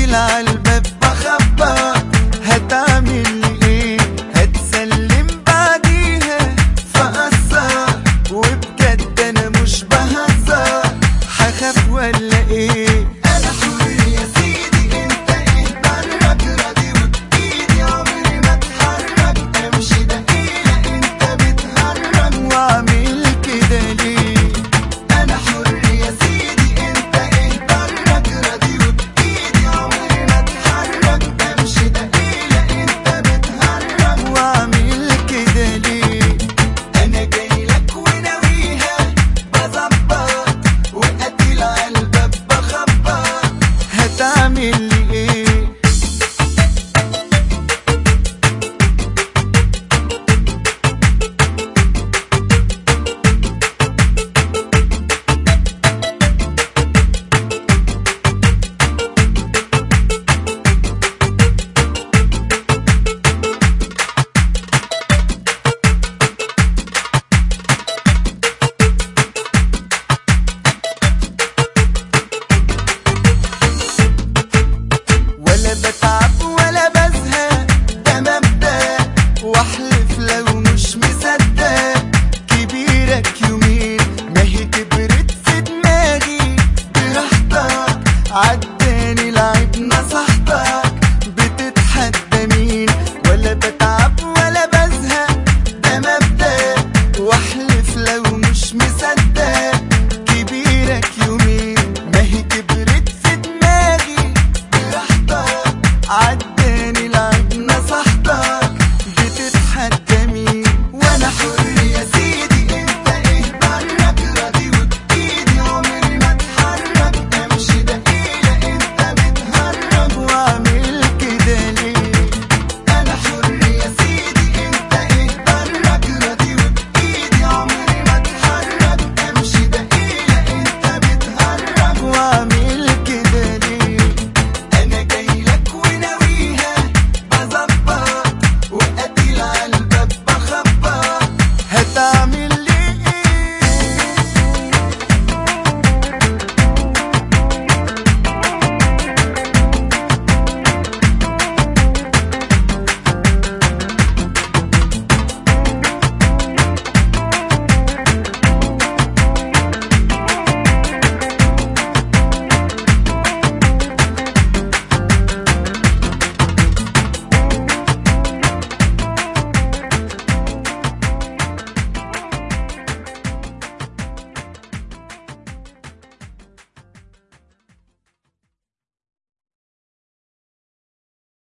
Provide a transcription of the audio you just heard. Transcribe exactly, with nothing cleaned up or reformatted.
قاتل عالباب بخبط. هتعمل ايه؟ هتسلم بعديها فقصر، وبجد انا مش بهزر. هخاف ولا ايه؟ انا حر يا سيدي، انت ايه برك؟ راضي وبايدي عمري ما اتحرك. امشي دقيقة انت بتهرج، واعمل كده ليه؟ انا حر يا سيدي، انت ايه برك؟ راضي وبايدي عمري ما اتحرك. امشي دقيقة انت بتهرج، واعمل كده ليه؟ انا جاي لك وناويها بظبط، وقاتل عالباب بخبط. هتعمل لي ايه؟ ولا بتعب ولا بزهق، ده مبدأ واحلف لو مش مصدق. كبيرك يومين ما هي كبرت في دماغي، براحتك عد